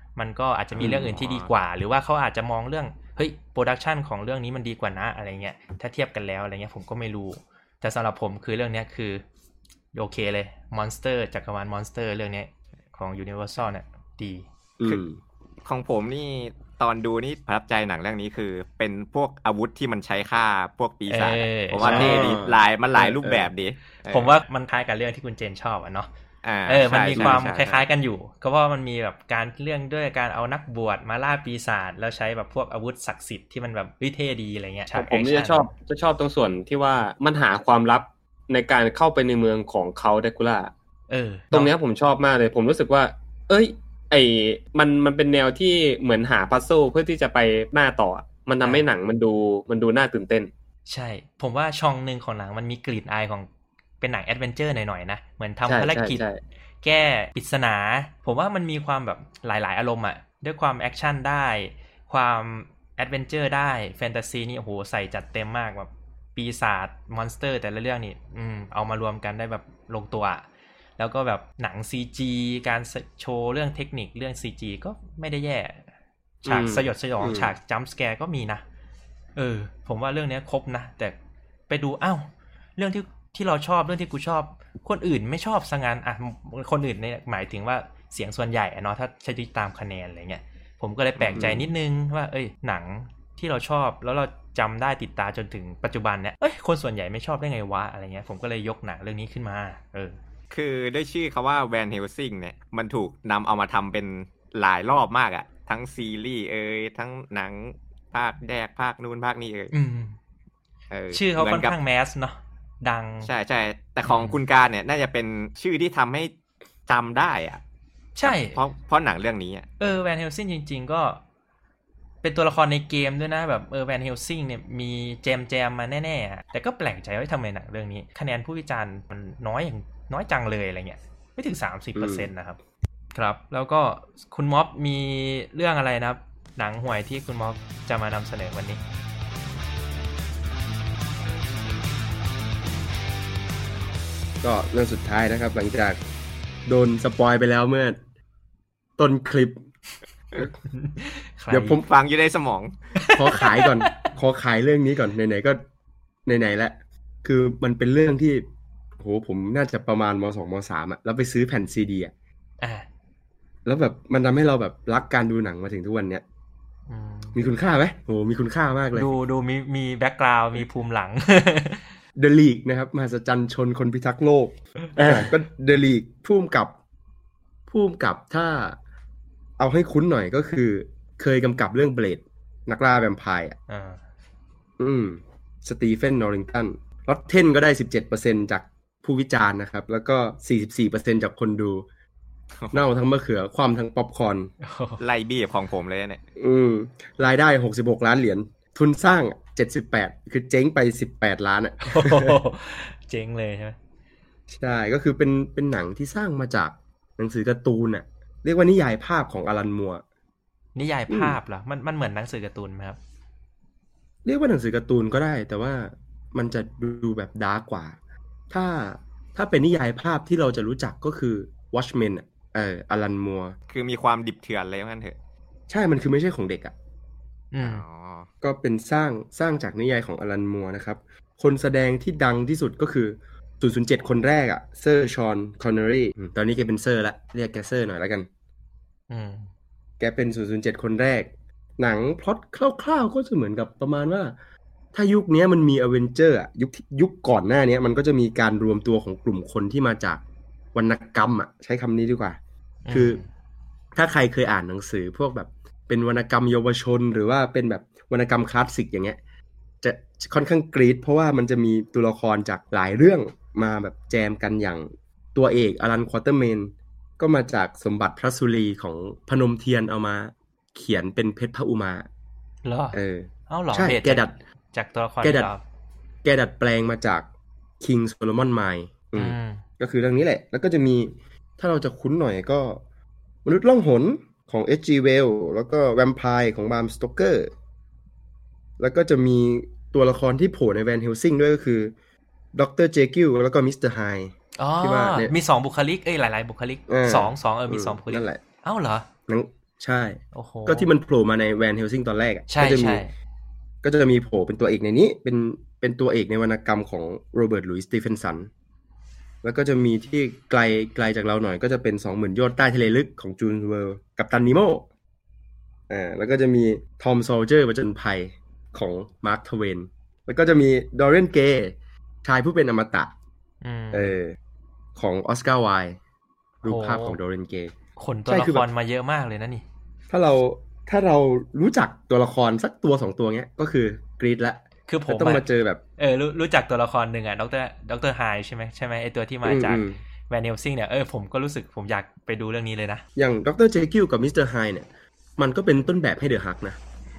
มันก็อาจจะมีเรื่องอื่นที่ดีกว่าหรือว่าเขาอาจจะมองเรื่องเฮ้ยโปรดักชันของเรื่องนี้มันดีกว่านะอะไรเงี้ยถ้าเทียบกันแล้วอะไรเงี้ยผมก็ไม่รู้แต่สำหรับผมคือเรื่องนี้คือโอเคเลย Monster จักรวาล Monster เรื่องนี้ของ Universal เนี่ยดีของผมนี่ตอนดูนี่ประทับใจหนังเรื่องนี้คือเป็นพวกอาวุธที่มันใช้ฆ่าพวกปีศาจผมว่าเท่ดีหลายรูปแบบดีผมว่ามันคล้ายกับเรื่องที่คุณเจนชอบอ่ะเนาะมันมีความคล้ายๆกันอยู่ก็เพราะมันมีแบบการเรื่องด้วยการเอานักบวชมาล่าปีศาจแล้วใช้แบบพวกอาวุธศักดิ์สิทธิ์ที่มันแบบเท่ดีอะไรเงี้ยผมนี่จะชอบตรงส่วนที่ว่ามันหาความลับในการเข้าไปในเมืองของเขาเดคูล่าตรงนี้ผมชอบมากเลยผมรู้สึกว่ามันเป็นแนวที่เหมือนหาพัซเซิลเพื่อที่จะไปหน้าต่อมันทำให้หนังมันดูน่าตื่นเต้นใช่ผมว่าช่องนึงของหนังมันมีกลิ่นอายของเป็นหนังแอดเวนเจอร์หน่อยๆนะเหมือนทำภารกิจแก้ปริศนาผมว่ามันมีความแบบหลายๆอารมณ์อ่ะด้วยความแอคชั่นได้ความแอดเวนเจอร์ได้แฟนตาซีนี่โอ้โหใส่จัดเต็มมากแบบปีศาจมอนสเตอร์แต่ละเรื่องนี่เอามารวมกันได้แบบลงตัวแล้วก็แบบหนัง CG การโชว์เรื่องเทคนิคเรื่อง CG ก็ไม่ได้แย่ฉากสยดสยองฉากจัมป์สแกร์ก็มีนะผมว่าเรื่องนี้ครบนะแต่ไปดูเรื่องที่เราชอบเรื่องที่กูชอบคนอื่นไม่ชอบซะงั้นคนอื่นเนี่ยหมายถึงว่าเสียงส่วนใหญ่เนาะถ้าใช้ตามคะแนนอะไรเงี้ยผมก็เลยแปลกใจนิดนึงว่าหนังที่เราชอบแล้วเราจำได้ติดตาจนถึงปัจจุบันเนี่ยคนส่วนใหญ่ไม่ชอบได้ไงวะอะไรเงี้ยผมก็เลยยกหนังเรื่องนี้ขึ้นมาคือด้วยชื่อเขาว่าแวนเฮลซิงเนี่ยมันถูกนำเอามาทำเป็นหลายรอบมากอ่ะทั้งซีรีส์ทั้งหนังภาคแยกภาคนู้นภาคนี้ชื่อเขาค่อนข้างแมสเนาะดังใช่แต่ของคุณการเนี่ยน่าจะเป็นชื่อที่ทำให้จำได้อ่ะใช่เพราะหนังเรื่องนี้อ่ะแวนเฮลซิงจริงๆก็เป็นตัวละครในเกมด้วยนะแบบแวนเฮลซิงเนี่ยมีแจมมาแน่ๆแต่ก็แปลกใจว่าทำไมหนังเรื่องนี้คะแนนผู้วิจารณ์มันน้อยจังเลยอะไรเงี้ยไม่ถึง 30% นะครับครับแล้วก็คุณม็อบมีเรื่องอะไรนะครับหนังห่วยที่คุณม็อบจะมานำเสนอวันนี้ก็เรื่องสุดท้ายนะครับหลังจากโดนสปอยไปแล้วเมื่อต้นคลิปเดี๋ยวผมฟังอยู่ในสมองขอขายเรื่องนี้ก่อนไหนๆก็ไหนๆแล้วคือมันเป็นเรื่องที่โหผมน่าจะประมาณม.2 ม.3 อ่ะแล้วไปซื้อแผ่นซีดีอ่ะแล้วแบบมันทำให้เราแบบรักการดูหนังมาถึงทุกวันเนี้ยมีคุณค่าไหมโหมีคุณค่ามากเลยดูมีแบ็คกราวด์มีภูมิหลัง The League นะครับมหัศจรรย์ชนคนพิทักษ์โลกก็ The League พุ่มกับถ้าเอาให้คุ้นหน่อยก็คือเคยกำกับเรื่องเบลดนักล่าแวมไพร์สตีเฟนนอริงตันลอตเทนก็ได้ 17% จากผู้วิจารณ์นะครับแล้วก็ 44% จากคนดูเน่าทั้งมะเขือความทั้งป๊อปคอร์นไล่บี้ของผมเลยเนี่ยรายได้66ล้านเหรียญทุนสร้าง78คือเจ๊งไป18ล้านอ่ะเจ๊งเลยใช่ไหมใช่ก็คือเป็นหนังที่สร้างมาจากหนังสือการ์ตูนอ่ะเรียกว่านิยายภาพของอลันมัวร์นิยายภาพเหรอมันเหมือนหนังสือการ์ตูนไหมครับเรียกว่าหนังสือการ์ตูนก็ได้แต่ว่ามันจะดูแบบดาร์กกว่าถ้าเป็นนิยายภาพที่เราจะรู้จักก็คือ Watchmen อลันมัวร์คือมีความดิบเถื่อนอะไรงั้นเถอะใช่มันคือไม่ใช่ของเด็กอ่ะก็เป็นสร้างจากนิยายของอลันมัวร์นะครับคนแสดงที่ดังที่สุดก็คือ007คนแรกอ่ะเซอร์ชอนคอนเนอรีตอนนี้แกเป็นเซอร์ละเรียกแกเซอร์หน่อยแล้วกันแกเป็น007คนแรกหนังพล็อตคร่าวๆก็จะเหมือนกับประมาณว่าถ้ายุคนี้มันมีอเวนเจอร์อ่ะยุคก่อนหน้านี้มันก็จะมีการรวมตัวของกลุ่มคนที่มาจากวรรณกรรมอ่ะใช้คำนี้ดีกว่าคือถ้าใครเคยอ่านหนังสือพวกแบบเป็นวรรณกรรมเยาวชนหรือว่าเป็นแบบวรรณกรรมคลาสสิกอย่างเงี้ยจะค่อนข้างกรี๊ดเพราะว่ามันจะมีตัวละครจากหลายเรื่องมาแบบแจมกันอย่างตัวเอกอลันควอเตอร์แมนก็มาจากสมบัติพระสุรีของพนมเทียนเอามาเขียนเป็นเพชรพระอุมาเหรอเหรอใช่แกดัดจากตัวละครแกดัดแปลงมาจาก King Solomon Mine ก็คือเรื่องนี้แหละแล้วก็จะมีถ้าเราจะคุ้นหน่อยก็มนุษย์ล่องหนของ H.G. Wells แล้วก็แวมไพร์ของบราม สโตเกอร์แล้วก็จะมีตัวละครที่โผล่ในแวนเฮลซิงด้วยก็คือดร. เจคิลแล้วก็มิสเตอร์ไฮที่ว่ามี2บุคลิกหลายๆบุคลิก2มี2บุคลิกนั่นแหละเหรอใช่โอ้โหก็ที่มันโผล่มาในแวนเฮลซิงตอนแรกอ่ะใช่ก็จะมีใช่ก็จะมีโผล่เป็นตัวเอกในนี้เป็นตัวเอกในวรรณกรรมของโรเบิร์ตหลุยส์สตีเฟนสันแล้วก็จะมีที่ไกลจากเราหน่อยก็จะเป็น 20,000 โยชน์ใต้ทะเลลึกของจูนเวิร์กับตันนิโมแล้วก็จะมีทอมโซลเจอร์ผจญภัยของมาร์คทเวนแล้วก็จะมีดอเรนเกย์ชายผู้เป็นอมตะของออสการ์ไวล์รูปภาพของดอเรนเกย์ขนตัวละครมาเยอะมากเลยนะนี่ถ้าเรารู้จักตัวละครสักตัว2ตัวเงี้ยก็คือกรีดละคือผมต้องมาเจอแบบรู้จักตัวละครหนึ่งอ่ะดรไฮใช่ไหมไอตัวที่มาจากแวนเฮลซิงเนี่ยผมก็รู้สึกผมอยากไปดูเรื่องนี้เลยนะอย่างดรเจคิลกับมิสเตอร์ไฮเนี่ยมันก็เป็นต้นแบบให้เดอะฮักนะ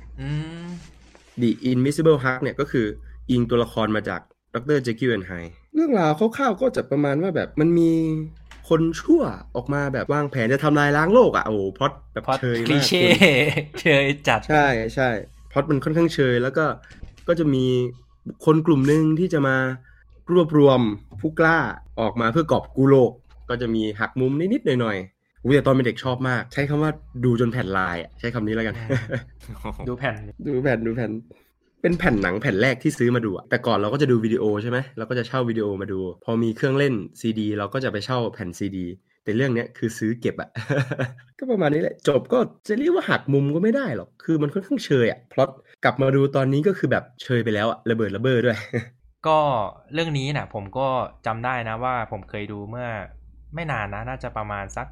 The Invisible Hulk เนี่ยก็คืออิงตัวละครมาจากดรเจคิลและไฮเรื่องราวคร่าวๆก็จะประมาณว่าแบบมันมีคนชั่วออกมาแบบวางแผนจะทำลายล้างโลกอ่ะโอ้พล็อตแบบเชยมากคลีเช่เชยจัดใช่พล็อตมันค่อนข้างเชยแล้วก็จะมีคนกลุ่มนึงที่จะมารวบรวมผู้กล้าออกมาเพื่อกอบกู้โลกก็จะมีหักมุมนิดๆหน่อยๆแต่ตอนเป็นเด็กชอบมากใช้คำว่าดูจนแผ่นลายใช้คำนี้แล้วกันดูแผ่นเป็นแผ่นหนังแผ่นแรกที่ซื้อมาดูแต่ก่อนเราก็จะดูวิดีโอใช่ไหมเราก็จะเช่าวิดีโอมาดูพอมีเครื่องเล่นซีดีเราก็จะไปเช่าแผ่นซีดีแต่เรื่องนี้คือซื้อเก็บอะ ก็ประมาณนี้แหละจบก็จะเรียกว่าหักมุมก็ไม่ได้หรอกคือมันค่อนข้างเชยพล็อตกลับมาดูตอนนี้ก็คือแบบเชยไปแล้วอะระเบิดระเบ้อด้วยก็เรื่องนี้นะผมก็จำได้นะว่าผมเคยดูเมื่อไม่นานนะน่าจะประมาณสัก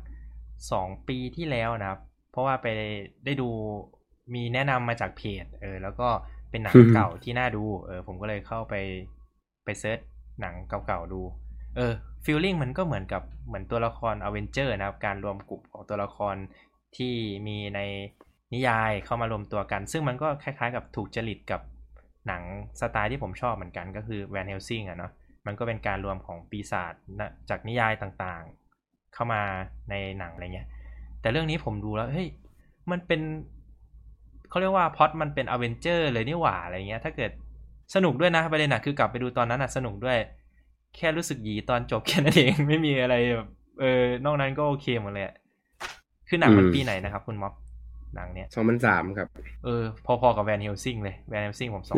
2 ปีที่แล้วนะครับเพราะว่าไปได้ดูมีแนะนำมาจากเพจแล้วก็เป็นหนังเก่าที่น่าดูผมก็เลยเข้าไปเซิร์ชหนังเก่าๆดูฟีลลิ่งมันก็เหมือนตัวละครอเวนเจอร์นะครับการรวมกลุ่มของตัวละครที่มีในนิยายเข้ามารวมตัวกันซึ่งมันก็คล้ายๆกับถูกจริตกับหนังสไตล์ที่ผมชอบเหมือนกันก็คือแวนเฮลซิงอ่ะเนาะมันก็เป็นการรวมของปีศาจจากนิยายต่างๆเข้ามาในหนังอะไรเงี้ยแต่เรื่องนี้ผมดูแล้วเฮ้ยมันเป็นเขาเรียกว่าพล็อตมันเป็นอเวนเจอร์เลยนี่หว่าอะไรเงี้ยถ้าเกิดสนุกด้วยนะประเด็นน่ะคือกลับไปดูตอนนั้นน่ะสนุกด้วยแค่รู้สึกหยีตอนจบแค่นั้นเองไม่มีอะไรแบบนอกนั้นก็โอเคหมดเลยคือหนังมันปีไหนนะครับคุณม็อบหนังเนี้ย 2003ครับพอๆกับแวนเฮลซิงเลยแวนเฮลซิงผม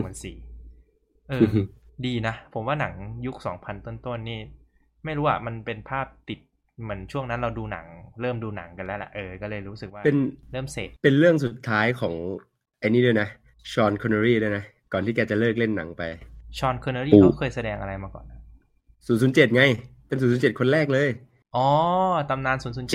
2004ดีนะผมว่าหนังยุค2000ต้นๆนี่ไม่รู้อ่ะมันเป็นภาพติดเหมือนช่วงนั้นเราดูหนังเริ่มดูหนังกันแล้วล่ะก็เลยรู้สึกว่าเริ่มเสร็จเป็นเรื่องสุดท้ายของไอ้นี่ด้วยนะชอนคอนเนอรีด้วยนะก่อนที่แกจะเลิกเล่นหนังไปชอนคอนเนอรีเขาเคยแสดงอะไรมาก่อน 007ไงเป็น007คนแรกเลยอ๋อตำนาน007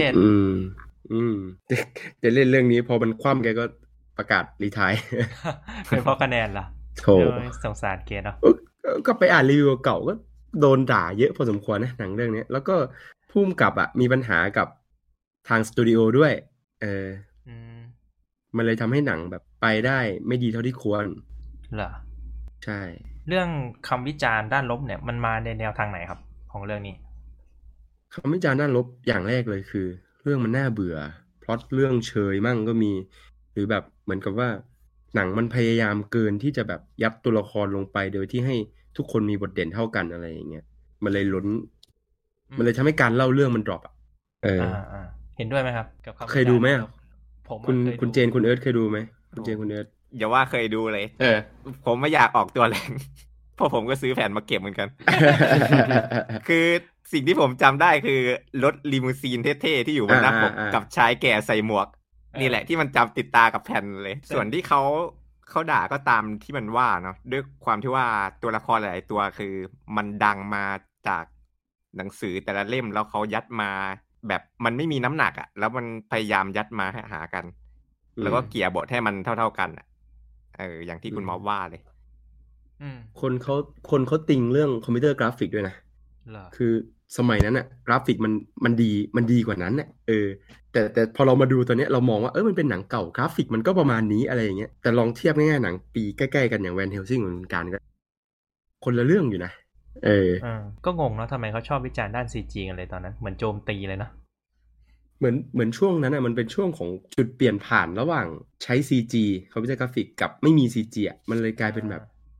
จะเล่นเรื่องนี้พอมันคว่ำแกก็ประกาศรีไทร์เป็นเพราะคะแนนล่ะโธ่สงสารเกเนาะก็ไปอ่านรีวิวเก่าก็โดนด่าเยอะพอสมควรนะหนังเรื่องนี้แล้วก็พุ่มกับมีปัญหากับทางสตูดิโอด้วยมันเลยทำให้หนังแบบไปได้ไม่ดีเท่าที่ควรเหรอใช่เรื่องคำวิจารณ์ด้านลบเนี่ยมันมาในแนวทางไหนครับของเรื่องนี้คำวิจารณ์ด้านลบอย่างแรกเลยคือเรื่องมันน่าเบื่อพล็อตเรื่องเชยมั่งก็มีหรือแบบเหมือนกับว่าหนังมันพยายามเกินที่จะแบบยัดตัวละครลงไปโดยที่ให้ทุกคนมีบทเด่นเท่ากันอะไรอย่างเงี้ยมันเลยล้นมันเลยทำให้การเล่าเรื่องมันดรอปเห็นด้วยไหมครับกับเคยดูไหมคุณเจนคุณเอิร์ธเคยดูไหมคุณเจนคุณเอิร์ธอย่าว่าเคยดูเลยผมไม่อยากออกตัวแรงเพราะผมก็ซื้อแผ่นมาเก็บเหมือนกัน คือสิ่งที่ผมจำได้คือรถลิมูซีนเท่ๆที่อยู่บนหน้าปกกับชายแก่ใส่หมวกนี่แหละที่มันจำติดตากับแผ่นเลยส่วนที่เขาด่าก็ตามที่มันว่าเนาะด้วยความที่ว่าตัวละครหลายตัวคือมันดังมาจากหนังสือแต่ละเล่มแล้วเขายัดมาแบบมันไม่มีน้ำหนักแล้วมันพยายามยัดมาให้หากันแล้วก็เกี่ยบทให้มันเท่าๆกันอย่างที่คุณมอบว่าเลยคนเขาติงเรื่องคอมพิวเตอร์กราฟิกด้วยนะคือสมัยนั้นกราฟิกมันดีกว่านั้นแต่พอเรามาดูตอนนี้เรามองว่ามันเป็นหนังเก่ากราฟิกมันก็ประมาณนี้อะไรอย่างเงี้ยแต่ลองเทียบง่ายๆหนังปีใกล้ๆกันอย่างแวนเฮลซิงเหมือนกันก็คนละเรื่องอยู่นะก็งงเนาะทำไมเขาชอบวิจารณ์ด้าน CG กันเลยตอนนั้นเหมือนโจมตีเลยเนาะเหมือนช่วงนั้นมันเป็นช่วงของจุดเปลี่ยนผ่านระหว่างใช้ CG คอมพิวเตอร์กราฟิกกับไม่มี CG มันเลยกลายเป็นแบบ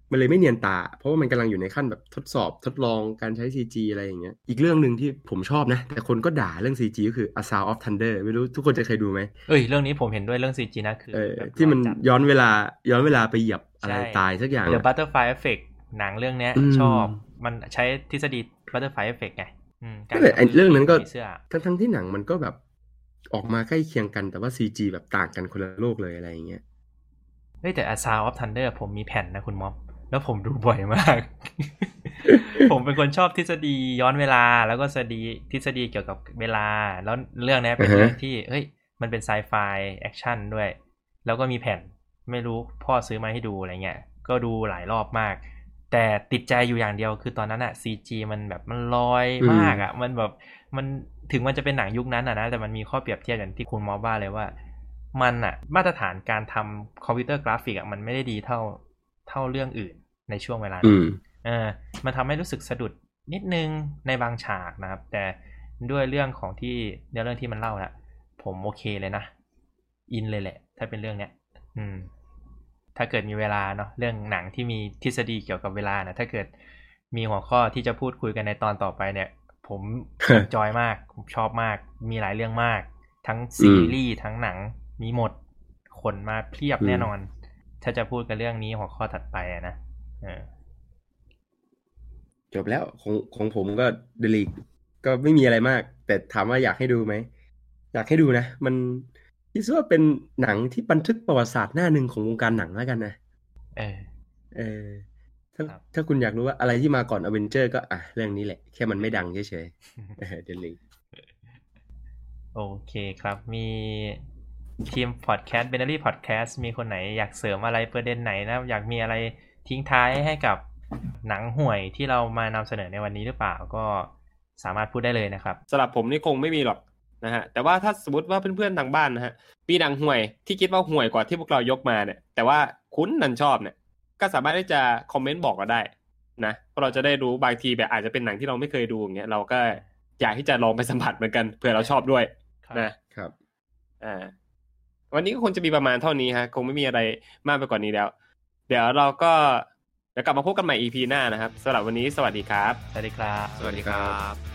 มันเลยไม่เนียนตาเพราะว่ามันกำลังอยู่ในขั้นแบบทดสอบทดลองการใช้ CG อะไรอย่างเงี้ยอีกเรื่องนึงที่ผมชอบนะแต่คนก็ด่าเรื่อง CG ก็คือ A Sound of Thunder ไม่รู้ทุกคนจะเคยดูไหมเรื่องนี้ผมเห็นด้วยเรื่อง CG นะคือที่มันย้อนเวลาไปเหยียบอะไรตายสักอย่าง The Butterfly Effect หนังเรื่องนี้ชอบมันใช้ทฤษฎี Butterfly Effect ไงแต่เรื่องนั้นก็ทั้งที่หนังมันก็แบบออกมาใกล้เคียงกันแต่ว่า CG แบบต่างกันคนละโลกเลยอะไรอย่างเงี้ยแต่ A Sound of Thunder ผมมีแผ่นนะคุณม็อบแล้วผมดูบ่อยมาก ผมเป็นคนชอบทฤษฎีย้อนเวลาแล้วก็ทฤษฎีเกี่ยวกับเวลาแล้วเรื่องนี้เป็นเรื่องที่มันเป็นไซไฟแอคชั่นด้วยแล้วก็มีแผ่นไม่รู้พ่อซื้อมาให้ดูอะไรเงี้ยก็ดูหลายรอบมากแต่ติดใจอยู่อย่างเดียวคือตอนนั้นอะ CG มันแบบมันลอยมากอะมันแบบมันถึงมันจะเป็นหนังยุคนั้นอะนะแต่มันมีข้อเปรียบเทียบอย่างที่คุณมอว่าเลยว่ามันอะมาตรฐานการทำคอมพิวเตอร์กราฟิกอะมันไม่ได้ดีเท่าเรื่องอื่นในช่วงเวลานั้นมันทำให้รู้สึกสะดุดนิดนึงในบางฉากนะครับแต่ด้วยเรื่องของที่เรื่องที่มันเล่านะผมโอเคเลยนะอินเลยแหละถ้าเป็นเรื่องเนี้ยถ้าเกิดมีเวลาเนาะเรื่องหนังที่มีทฤษฎีเกี่ยวกับเวลานะถ้าเกิดมีหัวข้อที่จะพูดคุยกันในตอนต่อไปเนี่ยผมจอยมากผมชอบมากมีหลายเรื่องมากทั้งซีรีส์ทั้งหนังมีหมดคนมาเพียบแน่นอนถ้าจะพูดกันเรื่องนี้หัวข้อถัดไปนะจบแล้วของผมก็ The League ก็ไม่มีอะไรมากแต่ถามว่าอยากให้ดูไหมอยากให้ดูนะมันคิดว่าเป็นหนังที่บันทึกประวัติศาสตร์หน้าหนึ่งของวงการหนังแล้วกันนะถ้าคุณอยากรู้ว่าอะไรที่มาก่อน Avenger ก็เรื่องนี้แหละแค่มันไม่ดังเฉยๆThe League โอเคครับมีทีมพอดแคสต์ Binary Podcast มีคนไหนอยากเสริมอะไรประเด็นไหนนะอยากมีอะไรทิ้งท้ายให้กับหนังห่วยที่เรามานำเสนอในวันนี้หรือเปล่าก็สามารถพูดได้เลยนะครับสำหรับผมนี่คงไม่มีหรอกนะฮะแต่ว่าถ้าสมมติว่าเพื่อนๆทางบ้านนะฮะมีหนังห่วยที่คิดว่าห่วยกว่าที่พวกเรายกมาเนี่ยแต่ว่าคุณนันชอบเนี่ยก็สามารถที่จะคอมเมนต์บอกเราได้นะเพราะเราจะได้รู้บางทีแบบอาจจะเป็นหนังที่เราไม่เคยดูอย่างเงี้ยเราก็อยากที่จะลองไปสัมผัสเหมือนกันเผื่อเราชอบด้วยนะครับวันนี้ก็คงจะมีประมาณเท่านี้ฮะคงไม่มีอะไรมากไปกว่านี้แล้วเดี๋ยวเราก็เดี๋ยวกลับมาพบกันใหม่ EP หน้านะครับสำหรับวันนี้สวัสดีครับสวัสดีครับสวัสดีครับ